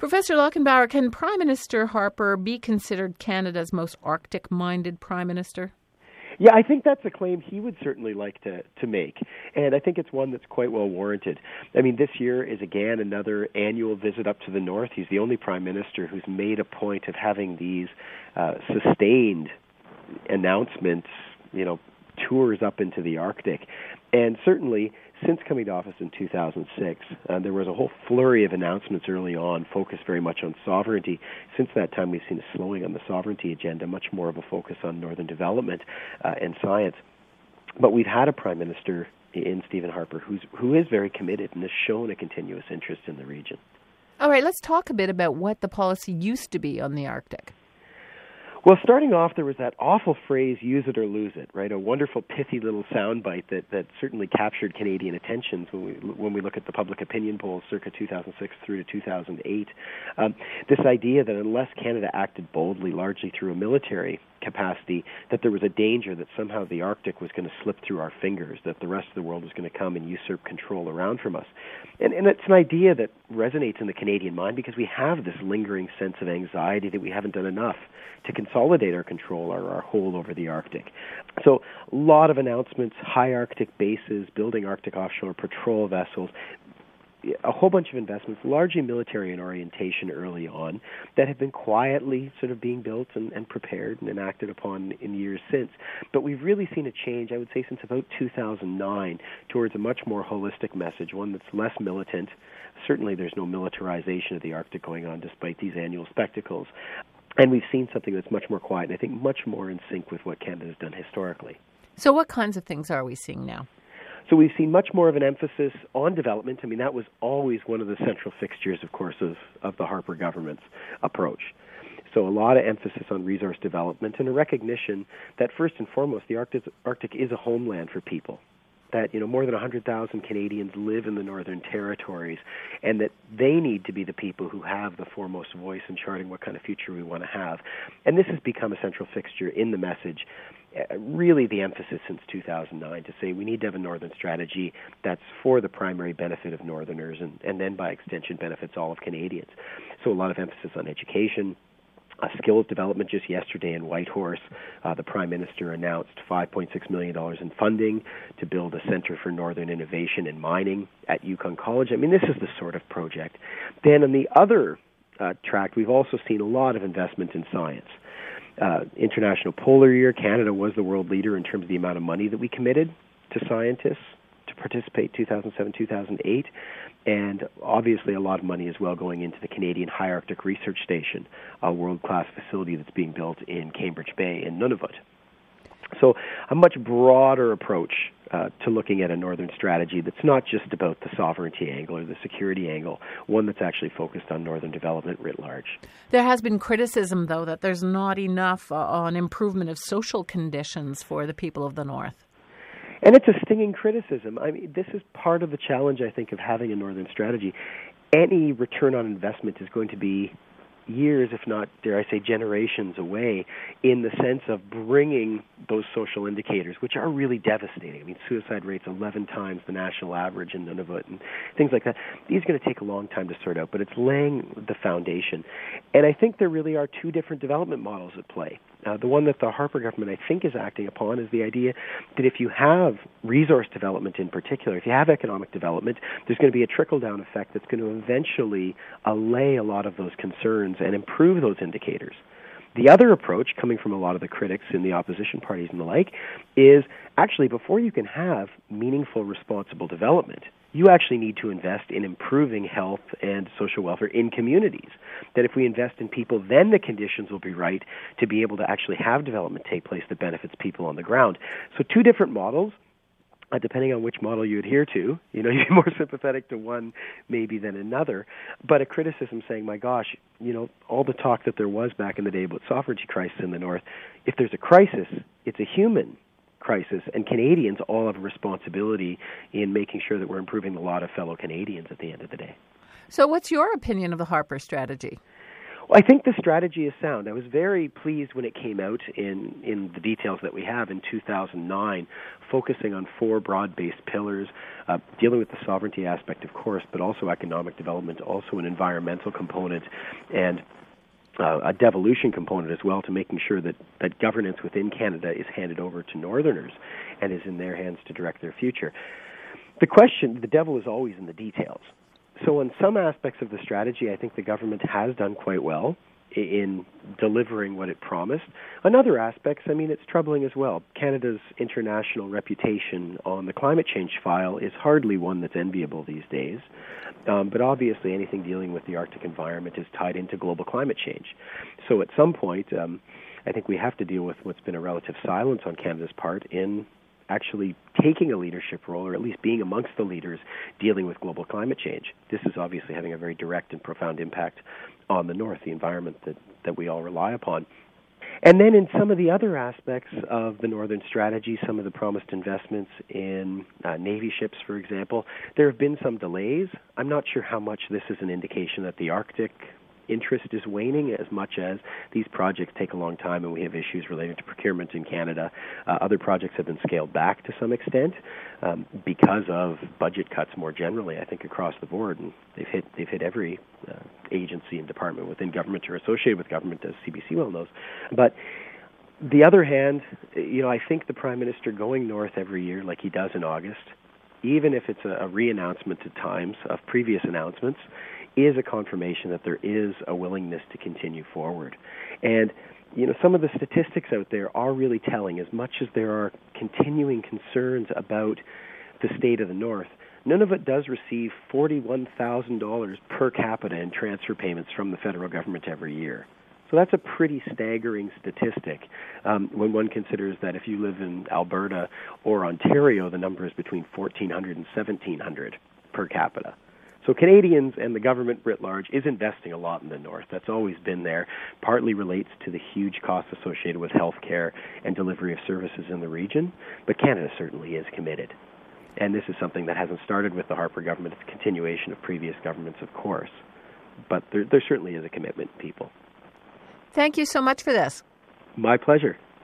Professor Lochinbauer, can Prime Minister Harper be considered Canada's most Arctic-minded Prime Minister? Yeah, I think that's a claim he would certainly like to make, and I think it's one that's quite well warranted. I mean, this year is again another annual visit up to the north. He's the only Prime Minister who's made a point of having these sustained announcements, tours up into the Arctic. And certainly, since coming to office in 2006, there was a whole flurry of announcements early on, focused very much on sovereignty. Since that time, we've seen a slowing on the sovereignty agenda, much more of a focus on northern development and science. But we've had a Prime Minister in Stephen Harper who is very committed and has shown a continuous interest in the region. All right, let's talk a bit about what the policy used to be on the Arctic. Well, starting off, there was that awful phrase, use it or lose it, right? A wonderful, pithy little soundbite that certainly captured Canadian attentions when we look at the public opinion polls circa 2006 through to 2008. This idea that unless Canada acted boldly, largely through a military capacity, that there was a danger that somehow the Arctic was going to slip through our fingers, that the rest of the world was going to come and usurp control around from us. And it's an idea that resonates in the Canadian mind because we have this lingering sense of anxiety that we haven't done enough to consolidate our control or our hold over the Arctic. So a lot of announcements, high Arctic bases, building Arctic offshore patrol vessels, a whole bunch of investments, largely military in orientation early on, that have been quietly sort of being built and prepared and enacted upon in years since. But we've really seen a change, I would say, since about 2009 towards a much more holistic message, one that's less militant. Certainly there's no militarization of the Arctic going on despite these annual spectacles. And we've seen something that's much more quiet and I think much more in sync with what Canada's done historically. So what kinds of things are we seeing now? So we've seen much more of an emphasis on development. I mean, that was always one of the central fixtures, of course, of the Harper government's approach. So a lot of emphasis on resource development and a recognition that, first and foremost, the Arctic is a homeland for people. That, more than 100,000 Canadians live in the Northern Territories, and that they need to be the people who have the foremost voice in charting what kind of future we want to have. And this has become a central fixture in the message. Really the emphasis since 2009 to say we need to have a Northern strategy that's for the primary benefit of Northerners and then by extension benefits all of Canadians. So a lot of emphasis on education, skills development. Just yesterday in Whitehorse, the Prime Minister announced $5.6 million in funding to build a Center for Northern Innovation in Mining at Yukon College. I mean, this is the sort of project. Then on the other track, we've also seen a lot of investment in science. International Polar Year, Canada was the world leader in terms of the amount of money that we committed to scientists to participate 2007-2008, and obviously a lot of money as well going into the Canadian High Arctic Research Station, a world-class facility that's being built in Cambridge Bay in Nunavut. So a much broader approach to looking at a Northern strategy that's not just about the sovereignty angle or the security angle, one that's actually focused on Northern development writ large. There has been criticism, though, that there's not enough on improvement of social conditions for the people of the North. And it's a stinging criticism. I mean, this is part of the challenge, I think, of having a Northern strategy. Any return on investment is going to be years, if not, dare I say, generations away in the sense of bringing those social indicators, which are really devastating. I mean, suicide rates 11 times the national average in Nunavut and things like that. These are going to take a long time to sort out, but it's laying the foundation. And I think there really are two different development models at play. The one that the Harper government, I think, is acting upon is the idea that if you have resource development in particular, if you have economic development, there's going to be a trickle-down effect that's going to eventually allay a lot of those concerns and improve those indicators. The other approach, coming from a lot of the critics in the opposition parties and the like, is actually before you can have meaningful, responsible development, you actually need to invest in improving health and social welfare in communities. That if we invest in people, then the conditions will be right to be able to actually have development take place that benefits people on the ground. So two different models. Depending on which model you adhere to, you're more sympathetic to one maybe than another. But a criticism saying, my gosh, all the talk that there was back in the day about sovereignty crisis in the North, if there's a crisis, it's a human crisis, and Canadians all have a responsibility in making sure that we're improving the lot of fellow Canadians at the end of the day. So what's your opinion of the Harper strategy? Well, I think the strategy is sound. I was very pleased when it came out in the details that we have in 2009, focusing on 4 broad-based pillars, dealing with the sovereignty aspect, of course, but also economic development, also an environmental component, and a devolution component as well, to making sure that governance within Canada is handed over to Northerners and is in their hands to direct their future. The devil is always in the details. So on some aspects of the strategy, I think the government has done quite well in delivering what it promised. On other aspects, it's troubling as well. Canada's international reputation on the climate change file is hardly one that's enviable these days. But obviously anything dealing with the Arctic environment is tied into global climate change. So at some point, I think we have to deal with what's been a relative silence on Canada's part in actually taking a leadership role, or at least being amongst the leaders dealing with global climate change. This is obviously having a very direct and profound impact on the North, the environment that we all rely upon. And then in some of the other aspects of the Northern strategy, some of the promised investments in Navy ships, for example, there have been some delays. I'm not sure how much this is an indication that the Arctic interest is waning, as much as these projects take a long time and we have issues related to procurement in Canada. Other projects have been scaled back to some extent because of budget cuts more generally, I think, across the board. And they've hit every agency and department within government or associated with government, as CBC well knows. But the other hand, I think the Prime Minister going north every year like he does in August, even if it's a re-announcement at times of previous announcements, is a confirmation that there is a willingness to continue forward. And, some of the statistics out there are really telling. As much as there are continuing concerns about the state of the North, Nunavut does receive $41,000 per capita in transfer payments from the federal government every year. So that's a pretty staggering statistic when one considers that if you live in Alberta or Ontario, the number is between $1,400 and $1,700 per capita. So Canadians and the government writ large is investing a lot in the North. That's always been there. Partly relates to the huge costs associated with health care and delivery of services in the region, but Canada certainly is committed. And this is something that hasn't started with the Harper government. It's a continuation of previous governments, of course. But there certainly is a commitment, people. Thank you so much for this. My pleasure.